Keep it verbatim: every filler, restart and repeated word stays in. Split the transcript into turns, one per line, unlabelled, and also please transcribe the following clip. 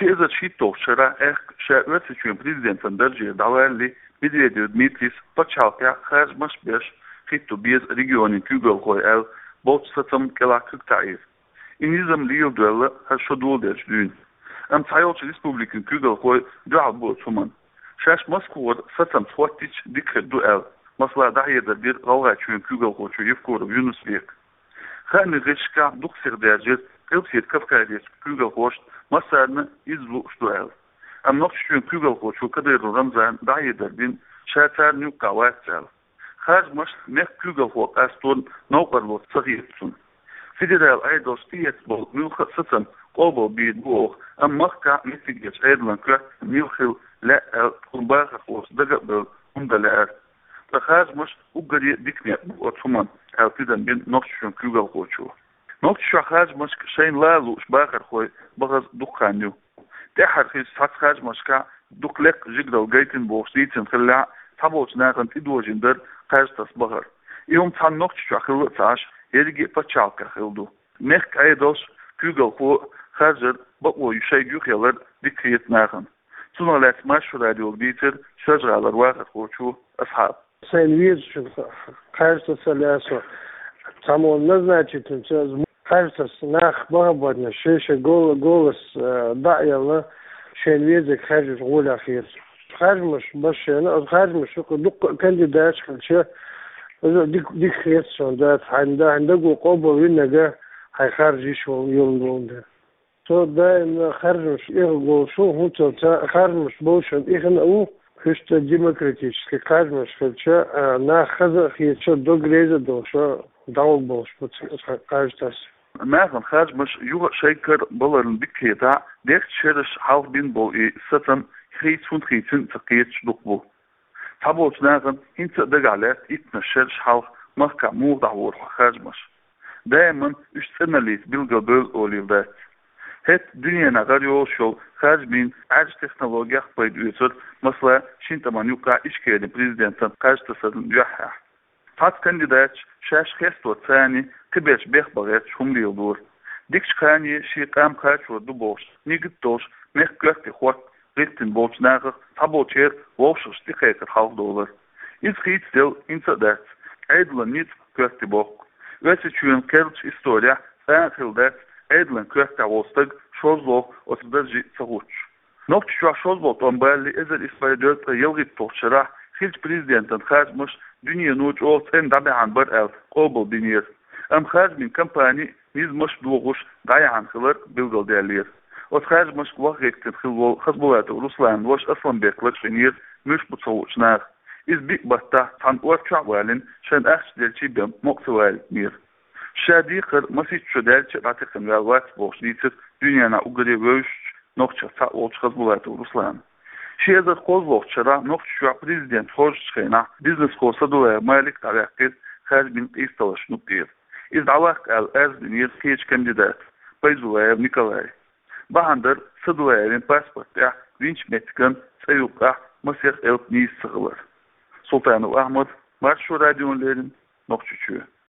شيء شيء توشرا إخ شاء وتشين بريزيدنت درجة دولي بديدو دميتريس بتشالكا خارج مش بيش خيتو بيز ريجيوني كوغل خوي ال بوت ستم كلا كتايف إنيزم ليل دولا هالشدول درج دون أم تايوش ريسبوبليكن كوغل خوي دعال بوت سومن شاش مسكور ستم فوتيش ديك دوال مثلا دعية دبير غوغا تشين كوغل خوي شو يفكور بيونس بيك خاني غيشكا دوك سير درجة قلت كفكاريس كوغل خوش مثلا يزلو شدوال أم نقشون كوغل خوش شو كدر رمزان دعية دبين شاتار نيو قوات سال خارج مش مخ كوغل خو أستون نوقر لو صغيرتون فيدرال أيضا ستيت بول ملخ ستن قوبل بيدوغ أم مخكا متجج أيضا كرا ملخل لا قنباخ خوش دقبل مندلعر فخارج مش أقري ديكني وطمان أو تدن بين نقشون كوغل خوشو نقشو خارج مش شين لالو شباخر خوي بغز دقانيو تحر خيس فات خارج مش كا دقلق جيقدو جيتن بوغسيتن خلع تابوت ناغن تدوجن در قاج تصبغر يوم تان نقش خلو تاش يرجع بتشالك خلدو نخ ايدوس كوغل خو خارج بقو يشيجو خيلر ديكريت ناغن تنولات ماش راديو بيتر شجرالر واخد خوشو اصحاب
سينويز кажется лясо само назначит кажется нах бабодна шеше гол голос даила شينويز خارج غول اخير خارج مش باش انا خارج مش دق كانديدات كلشي ديك ديك خير شون ده عنده عنده قوه وينجا هاي خارج شو يوم ده تو ده خارج مش يغو شو هو تو خارج مش بوش ايغن او كشت ديمقراطيش خارج مش كلشي نا خذ خير شو دو جريزه دو شو داو بوش خارج تاس
ما خارج مش يو شيكر بولرن بكيتا ديك شيرش حاف بين بو ستم خيت فون خيتن تقيت شدقبو تابوت ناغن انت دقالات اتنا شيرش حاف مخكا مو دعور خارج مش دائما اشتناليت بالقبل اوليفدات هت دنيا نغاريو شو خارج من عاج تكنولوجيا بيد يوتر مثلا شين تمان يوقع اشكالي بريزيدنت خارج تصدن يحيح فات كانديدات شاش خيستو ثاني تبيش بيخ بغيت شهم ليدور ديكش خاني شي قام خارج ودو بوش نيجتوش ميخ كلفتي خوات ريتن بوش ناغر تابوتير ووشش دقيقة حاف دولار إذ خيت ديل انت دات عيدلا نيت كلفتي بوك واسي تشوين كيرتش استوريا فانخل دات عيدلا كلفتي عوستق شوزلوك وتدرجي سغوتش نوكت شوى شوزلوك أمبالي إذا إسفايدوت يلغي توشراح خيلش بريزيدنت خارج مش دنيا نوج أوت إن دابي عن بر ألف قوبل دينير أم خارج من كمباني نيز مش دوغوش داي عن خلر بيلغل ديالير وتخارج مش وغيك تدخل خصبوات روسلان واش أصلا بيكلت شنير مش بتصوش ناغ إذ بيك بطا تان وارتشع والين شان أخش ديالشي بيم مقصوال مير شادي خر مسيج شو ديالشي راتيقن والوات بوش ديتر دنيانا أقري ويش نوكتشا تاقوش خصبوات روسلان شيء هذا قوز وقتشرا نوكتشا بريزيدنت خورج شخينا بيزنس كورسا دولا مالك تعريقير خارج من إيستوش نقير إذ دعواك الأز بنير كيش كانديدات بيزوائر نيكولاي بهندر سدوائرين باسبورت وينش متكن سيوقع مسيح إلت نيس سغلر سلطان أحمد مارشو راديون ليرين نوكتشو